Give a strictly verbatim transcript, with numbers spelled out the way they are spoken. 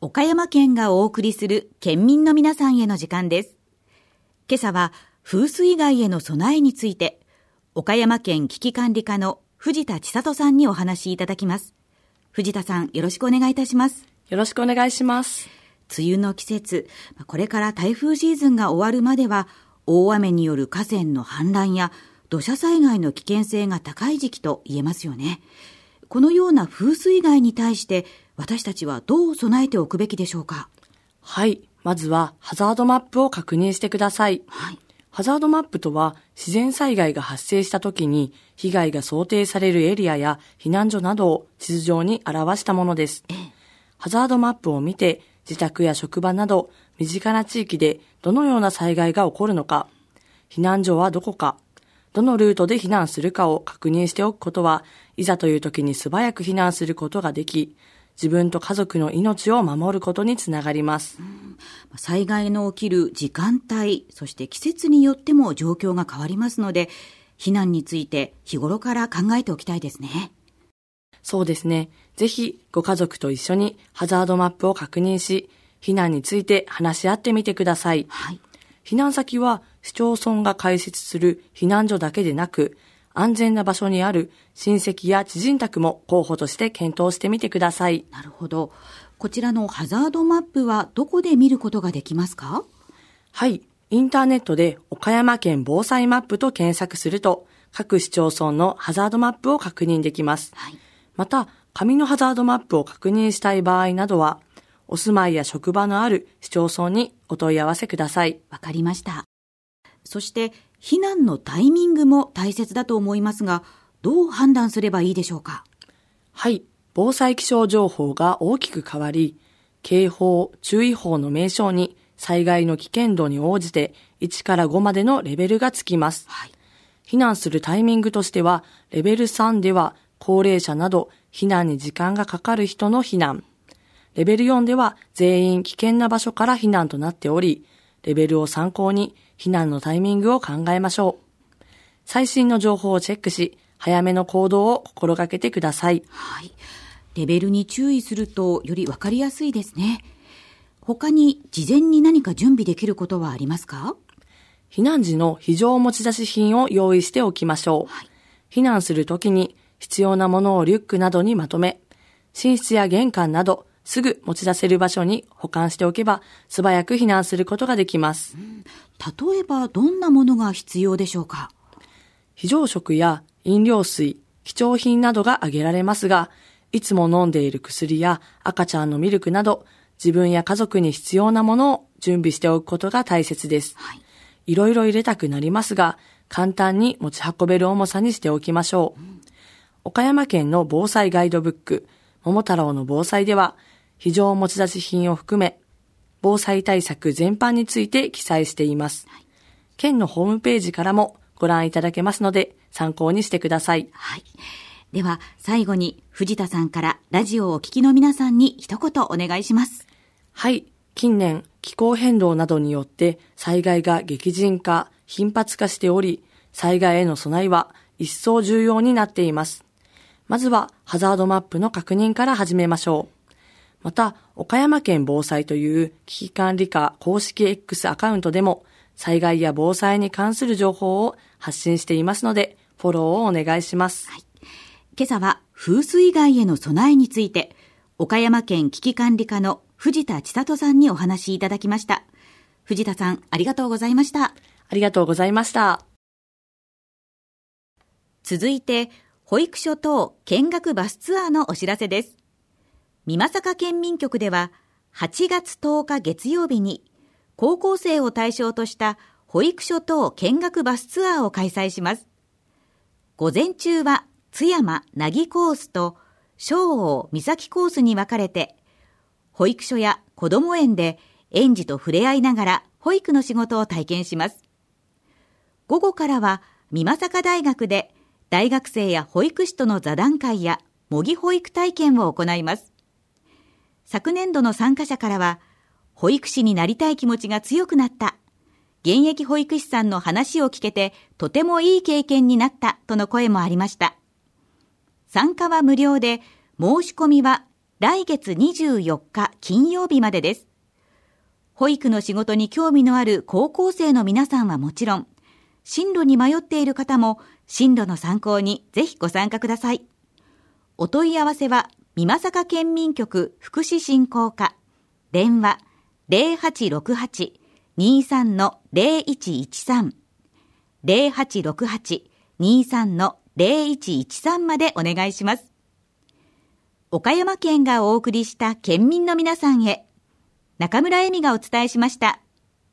岡山県がお送りする県民の皆さんへの時間です。今朝は風水害への備えについて、岡山県危機管理課の藤田千里さんにお話しいただきます。藤田さん、よろしくお願いいたします。 よろしくお願いします。 梅雨の季節、これから台風シーズンが終わるまでは、大雨による河川の氾濫や土砂災害の危険性が高い時期と言えますよね。このような風水害に対して私たちはどう備えておくべきでしょうか？ はい、まずはハザードマップを確認してください。 はい、 ハザードマップとは自然災害が発生した時に被害が想定されるエリアや避難所などを地図上に表したものです。 ええ、 ハザードマップを見て自宅や職場など身近な地域でどのような災害が起こるのか、避難所はどこか、どのルートで避難するかを確認しておくことは、いざという時に素早く避難することができ、自分と家族の命を守ることにつながります。 うん、災害の起きる時間帯、そして季節によっても状況が変わりますので、避難について日頃から考えておきたいですね。 そうですね。ぜひご家族と一緒にハザードマップを確認し、避難について話し合ってみてください。 はい、 避難先は市町村が開設する避難所だけでなく、安全な場所にある親戚や知人宅も候補として検討してみてください。 なるほど。こちらのハザードマップはどこで見ることができますか？ はい。インターネットで岡山県防災マップと検索すると、各市町村のハザードマップを確認できます。 はい、 また、紙のハザードマップを確認したい場合などは、お住まいや職場のある市町村にお問い合わせください。 わかりました。そして避難のタイミングも大切だと思いますが、どう判断すればいいでしょうか？ はい。防災気象情報が大きく変わり、警報、注意報の名称に災害の危険度に応じていちからごまでのレベルがつきます。 はい、 避難するタイミングとしては、レベルさんでは高齢者など避難に時間がかかる人の避難。レベルよんでは全員危険な場所から避難となっており、レベルを参考に避難のタイミングを考えましょう。最新の情報をチェックし、早めの行動を心がけてください。 はい。レベルに注意するとよりわかりやすいですね。他に事前に何か準備できることはありますか？ 避難時の非常持ち出し品を用意しておきましょう。はい、避難するときに必要なものをリュックなどにまとめ、寝室や玄関などすぐ持ち出せる場所に保管しておけば素早く避難することができます。うん、 例えばどんなものが必要でしょうか？ 非常食や飲料水、貴重品などが挙げられますが、いつも飲んでいる薬や赤ちゃんのミルクなど自分や家族に必要なものを準備しておくことが大切です。はい、いろいろ入れたくなりますが、簡単に持ち運べる重さにしておきましょう。うん、岡山県の防災ガイドブック、桃太郎の防災では、非常持ち出し品を含め、防災対策全般について記載しています。はい、県のホームページからもご覧いただけますので、参考にしてください。 はい。では、最後に藤田さんからラジオをお聞きの皆さんに一言お願いします。 はい。近年、気候変動などによって災害が激甚化、頻発化しており、災害への備えは一層重要になっています。まずはハザードマップの確認から始めましょう。また、岡山県防災という危機管理課公式 X アカウントでも災害や防災に関する情報を発信していますので、フォローをお願いします。 はい、今朝は風水害への備えについて、岡山県危機管理課の藤田千里さんにお話しいただきました。藤田さん、ありがとうございました。 ありがとうございました。 続いて、保育所等見学バスツアーのお知らせです。美作県民局でははちがつとおか月曜日に高校生を対象とした保育所等見学バスツアーを開催します。午前中は津山なぎコースと正王岬コースに分かれて、保育所や子ども園で園児と触れ合いながら保育の仕事を体験します。午後からは美作大学で大学生や保育士との座談会や模擬保育体験を行います。昨年度の参加者からは、保育士になりたい気持ちが強くなった、現役保育士さんの話を聞けてとてもいい経験になったとの声もありました。参加は無料で、申し込みは来月にじゅうよっか金曜日までです。保育の仕事に興味のある高校生の皆さんはもちろん、進路に迷っている方も進路の参考にぜひご参加ください。お問い合わせは美作県民局福祉振興課、電話 ゼロはちろくはち にーさん ゼロいちいちさん ゼロはちろくはち にーさん ゼロいちいちさんまでお願いします。岡山県がお送りした県民の皆さんへ、中村恵美がお伝えしました。